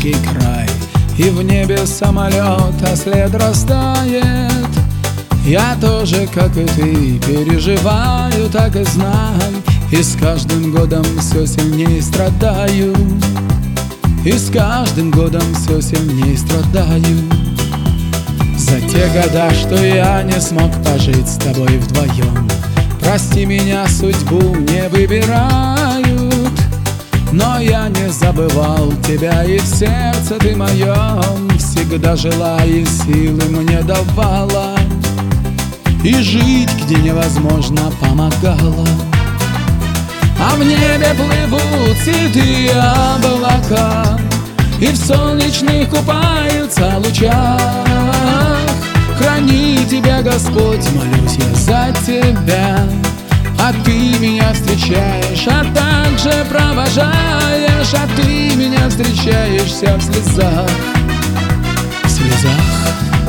далекий край, и в небе самолет, а след растает. Я тоже, как и ты, переживаю, так и знай, и с каждым годом все сильнее страдаю, и с каждым годом все сильнее страдаю. За те года, что я не смог пожить с тобой вдвоем, прости меня, судьбу не выбирают. Но я не забывал тебя, и в сердце ты моем всегда жила и силы мне давала, и жить где невозможно помогала. А в небе плывут седые облака, и в солнечных купаются лучах. Храни тебя, Господь, молюсь я за тебя. А ты меня встречаешь, а также провожаешь, а ты меня встречаешься в слезах, в слезах.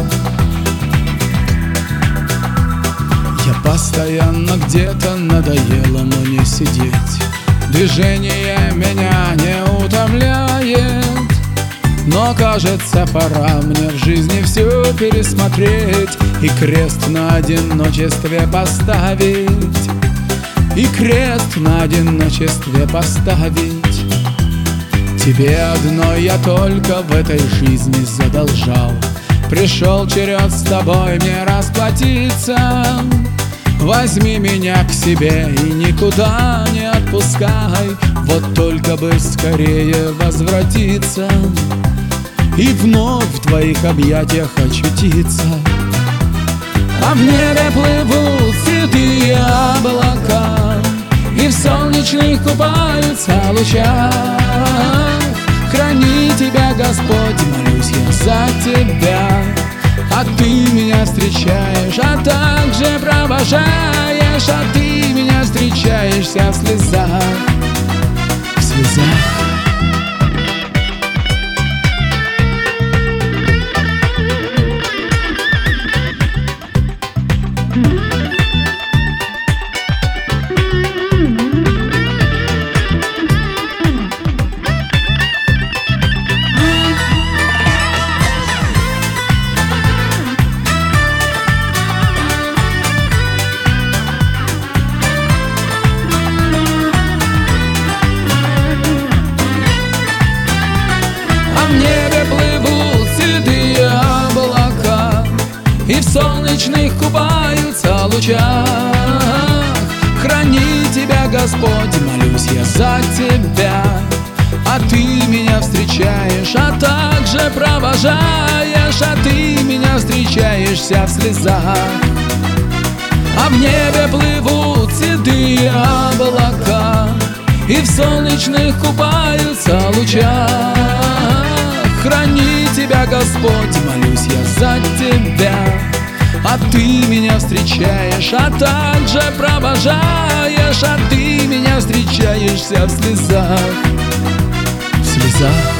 Я постоянно где-то надоело мне сидеть, движение меня не утомляет. Но кажется, пора мне в жизни все пересмотреть и крест на одиночестве поставить, и крест на одиночестве поставить. Тебе одной я только в этой жизни задолжал, пришел черед с тобой мне расплатиться. Возьми меня к себе и никуда не отпускай, вот только бы скорее возвратиться и вновь в твоих объятиях очутиться. А в небе плывут седые облака, и в солнечных купаются лучах. Храни тебя, Господь, молюсь я за тебя. А ты меня встречаешь, а также провожаешь, а ты меня встречаешься в слезах, в слезах. В небе плывут седые облака, и в солнечных купаются лучах. Храни тебя, Господь, молюсь я за тебя. А ты меня встречаешь, а также провожаешь, а ты меня встречаешься в слезах. А в небе плывут седые облака, и в солнечных купаются лучах. Храни тебя, Господь, молюсь я за тебя. А ты меня встречаешь, а также провожаешь, а ты меня встречаешься в слезах, в слезах.